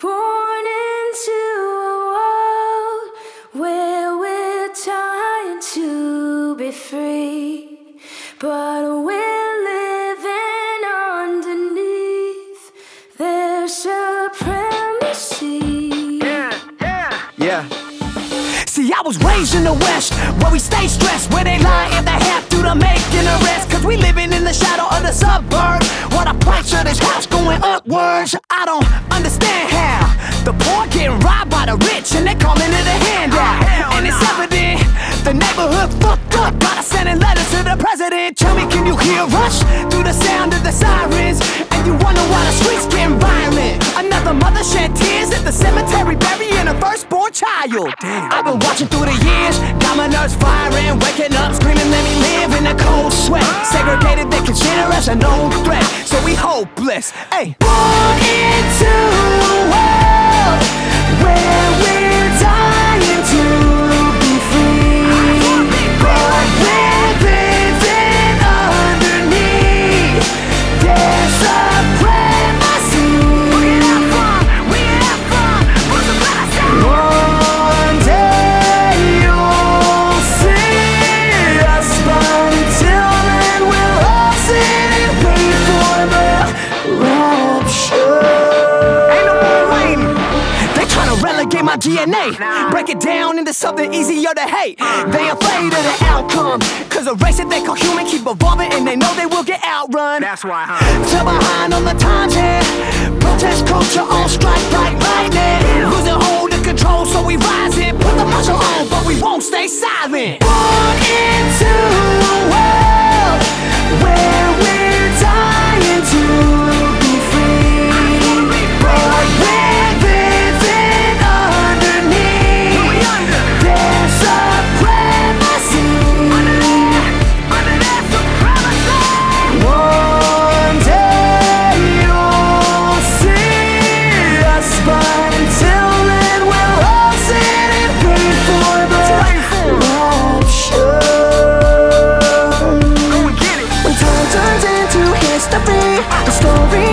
Born into a world where we're trying to be free, but we're living underneath their supremacy. Yeah. See, I was raised in the West, where we stay stressed, where they lie if they have to make an arrest. Cause we living in the shadow of the suburbs, while the price of this house going upwards. I don't understand how the poor getting robbed by the rich, and they calling it a handout. And it's evident the neighborhood fucked up. Gotta sending letters to the president. Tell me, can you hear us through the sound of the sirens? And you wonder why the streets getting violent. Another mother shed tears at the cemetery, burying a firstborn child. I've been watching through the years, got my nerves firing, waking up screaming, let me live in the cold sweat. Segregated, they consider us a known threat, so we hopeless. Hey, born into a world where we're dying to be free, but we're living underneath their supremacy. One day you'll see us, but until then we'll all sit and wait for the rapture. Ain't no more waiting. They tryna relegate my DNA, break it down into something easier to hate. They afraid of the outcome, cause the race that they call human keep evolving, and they know they will get outrun. That's why, Fell behind on the times here, protest culture on strike like lightning, losing hold of control, so we rising. Put the muscle on, but we won't stay silent. Born into a world where we're dying to be free, but we're living underneath their supremacy. One day you'll see us, but until then we'll all sit and wait for the rapture. When time turns into history, the story